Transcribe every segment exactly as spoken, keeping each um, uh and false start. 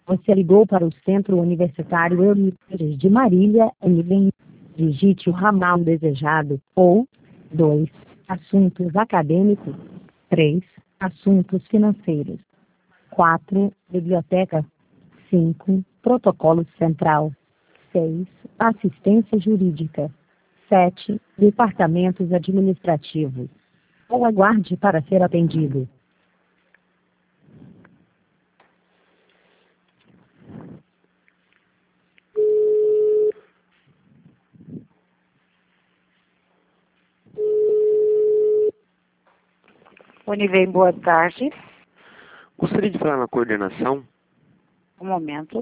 Você ligou para o Centro Universitário Eurípides de Marília, em Belém. Digite o ramal desejado, ou dois assuntos acadêmicos, três assuntos financeiros, quatro biblioteca, cinco protocolo central, seis assistência jurídica, sete departamentos administrativos, ou aguarde para ser atendido. Univem, boa tarde. Gostaria de falar na coordenação. Um momento.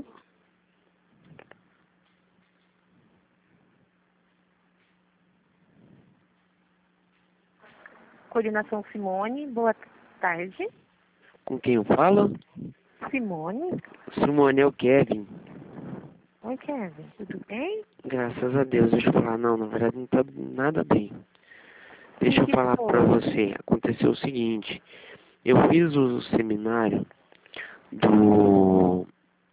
Coordenação Simone, boa tarde. Com quem eu falo? Simone? Simone, é o Kevin. Oi, Kevin. Tudo bem? Graças a Deus, deixa eu falar. Não, na verdade não tá nada bem. Deixa eu que falar foi? pra você. Aconteceu o seguinte. Eu fiz o seminário do...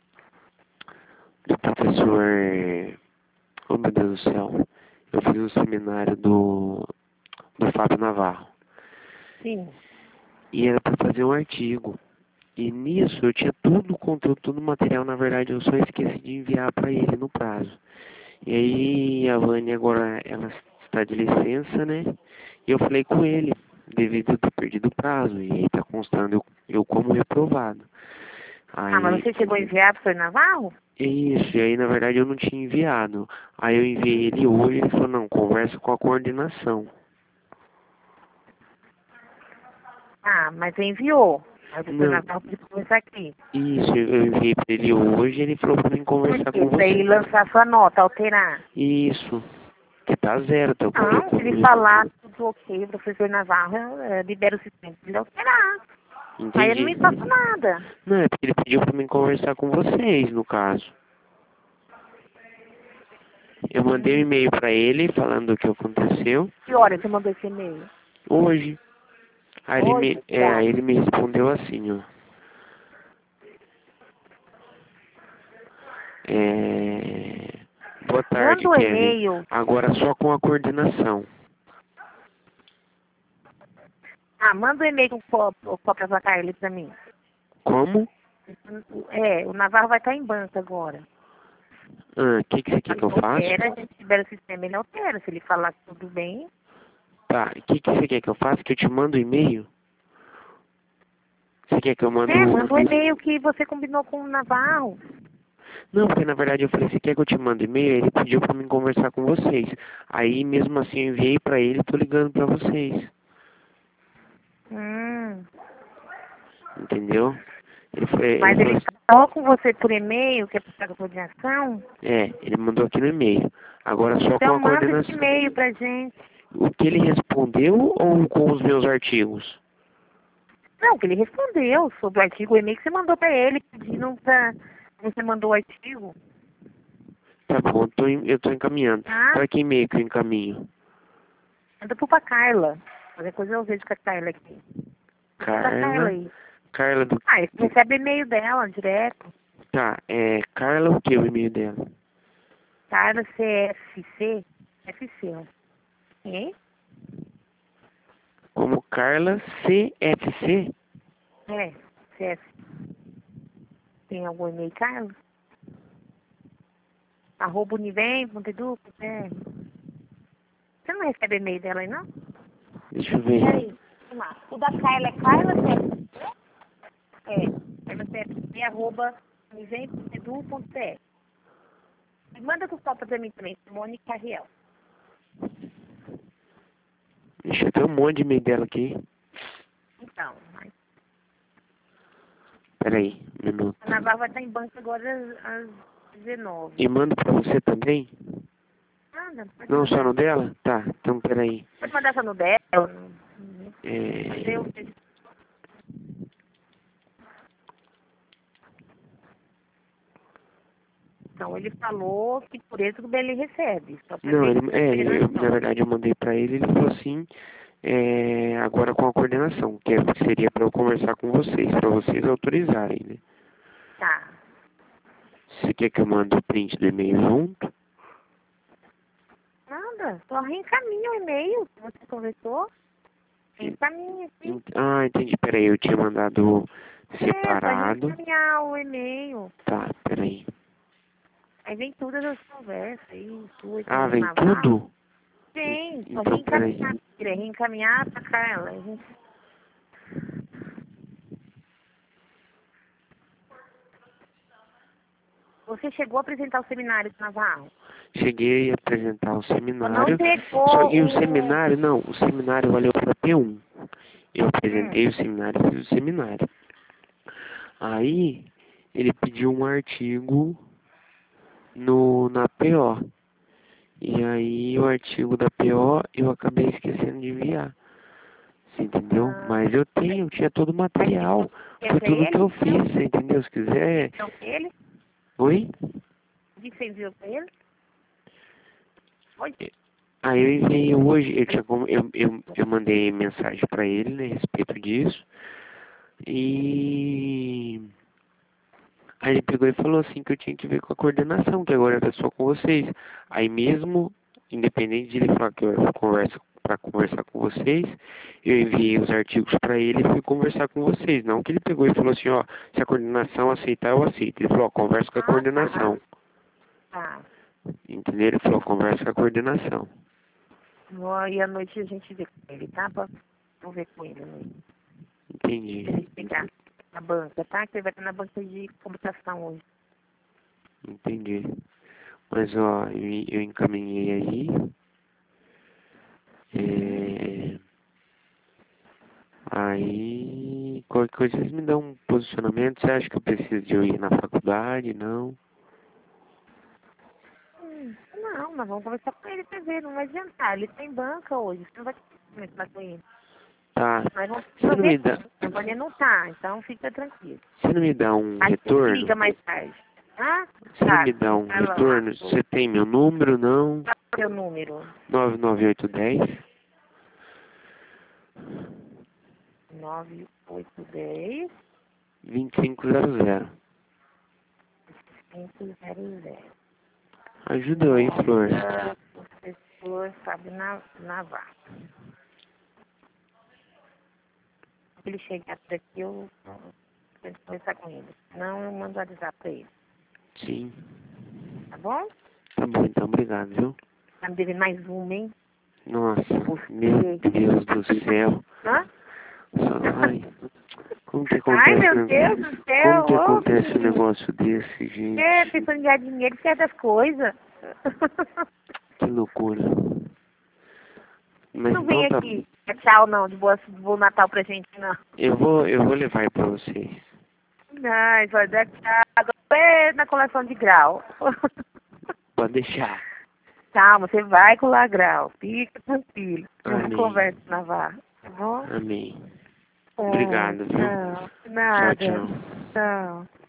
do professor... Oh, meu Deus do céu. Eu fiz o seminário do... do Fábio Navarro. Sim. E era pra fazer um artigo. E nisso eu tinha tudo o conteúdo, todo o material. Na verdade, eu só esqueci de enviar pra ele no prazo. E aí a Vânia agora, ela está de licença, né? E eu falei com ele, devido a ter perdido o prazo. E aí tá constando eu, eu como reprovado. Aí, Ah, mas você chegou a enviar para o senhor Navarro? isso, e aí na verdade eu não tinha enviado. Aí eu enviei ele hoje e ele falou, não, conversa com a coordenação. Ah, mas você enviou. Mas o senhor Não. Navarro precisa começar aqui. Isso, eu enviei pra ele hoje e ele falou pra mim conversar Por quê? com Para ele você. lançar sua nota, alterar. Isso, que tá zero, tá com Não, se ele falar tudo ok, o professor Navarro eh, libera o sistema para ele alterar. Aí ele não me Entendi. passa nada. Não, é porque ele pediu pra mim conversar com vocês, no caso. Eu mandei um e-mail pra ele falando o que aconteceu. Que hora você mandou esse e-mail? Hoje. Aí ele Hoje? me, Que é, aí horário? ele me respondeu assim, ó. É... Boa tarde, Manda o Kevin. e-mail. Agora só com a coordenação. Ah, manda o e-mail com cópia cópia da Carly para mim. Como? É, o Navarro vai estar em banca agora. Ah, o que, que você quer que eu faça? Altera, a gente libera o sistema, ele altera. Se ele falar que tudo bem. Tá, o que, que você quer que eu faça? Que eu te mando o e-mail? Você quer que eu mando... É, manda o e-mail que você combinou com o Navarro. Não, porque na verdade eu falei, você quer que eu te mande e-mail? Ele pediu pra mim conversar com vocês. Aí mesmo assim eu enviei pra ele e tô ligando pra vocês. Hum. Entendeu? Ele foi, Mas ele ele falou falou com você por e-mail, que é para a coordenação? É, ele mandou aqui no e-mail. Agora só com Então a manda esse coordenação. e-mail pra gente. O que ele respondeu ou com os meus artigos? Não, que ele respondeu sobre o artigo, o e-mail que você mandou pra ele, pedindo pra... Você mandou o artigo, Tá bom, eu tô, em- eu tô encaminhando. tá? Para que e-mail que eu encaminho? Manda pro pra Carla. Qualquer coisa eu vejo com a Carla aqui. Manda a Carla Carla. aí. Carla do... Ah, você recebe e-mail dela direto. Tá, é Carla o que o e-mail dela? Carla C F C. F C, ó. Hein? Como Carla C F C? É, C F. Tem algum e-mail, Carla? Arroba univem.edu. É. Você não recebe e-mail dela aí, não? Deixa eu ver. Peraí, vamos lá. O da Carla é Carla C F C? É, Carla C F C, arroba univem.edu.br. Manda com foto pra mim também, Simone Carriel. Deixa eu ver um monte de e-mail dela aqui. Então, mas Peraí, um minuto. a Navarra vai estar em banco agora às, às dezenove. E mando pra você também? Nada, pode Não, mandar. só no dela? Tá, então peraí. Pode mandar só no dela. É... Mas eu... Então, ele falou que por isso que ele recebe. Só pra Não, ver ele, se é, ele não eu, na responde. verdade eu mandei pra ele, ele falou assim, é, agora com a coordenação, que é- que seria pra eu conversar com vocês, pra vocês autorizarem, né? Tá. Você quer que eu mande o print do e-mail junto? Nada, só reencaminha o e-mail que você conversou. Reencaminha, sim. Ah, entendi. Peraí, eu tinha mandado separado. É, reencaminhar o e-mail. Tá, peraí. Aí vem todas as conversas aí, sua, Ah, vem Navarro. tudo? Vem, só Então, peraí. reencaminhar. Reencaminhar pra Carla. A gente... Você chegou a apresentar o seminário do Navarro? Cheguei a apresentar o seminário. Não pegou Só que o o... seminário, não, o seminário valeu para P um. Eu apresentei Hum. o seminário e fiz o seminário. Aí, ele pediu um artigo no, na P O. E aí, o artigo da P O eu acabei esquecendo de enviar. Você entendeu? Ah. Mas eu tenho, eu tinha todo o material. Foi tudo que eu fiz, você entendeu? Se quiser... Então, ele? Oi? O que você enviou pra ele? Oi? Aí eu enviei hoje, eu, tinha, como- eu, eu, eu mandei mensagem pra ele, né, a respeito disso. E aí ele pegou e falou assim que eu tinha que ver com a coordenação, que agora era só com vocês. Aí mesmo, independente de ele falar que eu converso para conversar com vocês, eu enviei os artigos para ele e fui conversar com vocês. Não que ele pegou e falou assim, ó, se a coordenação aceitar, eu aceito. Ele falou, ó, conversa com a coordenação. Tá. Entendeu? Ele falou, conversa com a coordenação. Ó, e à noite a gente vê com ele, tá? Pra... Vamos ver com ele à noite. Entendi. Pra ele pegar na banca, tá? Que ele vai estar na banca de computação hoje. Entendi. Mas, ó, eu, eu encaminhei aí. É... Aí, qualquer coisa, vocês me dão um posicionamento. Você acha que eu preciso de eu ir na faculdade? Não? Hum, não, nós vamos conversar com ele pra ver. Não vai adiantar. Ele tem banca hoje. Você não vai conversar com ele. Tá. Nós vamos Você não me dá, a Vânia não tá, então fica tranquilo. você não me dá um Aí você retorno? liga mais tarde. Ah? Você não Tá. me dá um Vai lá. retorno? Você tem meu número, não? Qual é o seu número? nove nove oito um zero. nove oito um zero vinte e cinco zero zero. cinco zero zero. Ajuda eu aí, Flor. Professor Fábio Navarro. Se ele chegar por aqui, eu tento conversar com ele. Não, eu mando o WhatsApp pra ele. Sim. Tá bom? Tá bom, então, obrigado, viu? Tá me devendo mais uma, hein? Nossa, Você. meu Deus do céu. Hã? Ai, como que acontece, Ai, meu né? Deus do céu. Como que ô, acontece um filho. negócio desse, gente? É, pensando em ganhar dinheiro, certas coisas. Que loucura. Mas Não vem então tá, aqui. É tchau, não, de boa, de bom Natal pra gente, não. eu vou, eu vou levar aí pra vocês. Não, vai dar tchau. É na coleção de grau. Pode deixar. Calma, você vai colar grau. Fica tranquilo. Amém. Não conversa, Navarro. Tá bom? Amém. É, Obrigado, viu? Não, nada. Tchau, tchau. Tchau.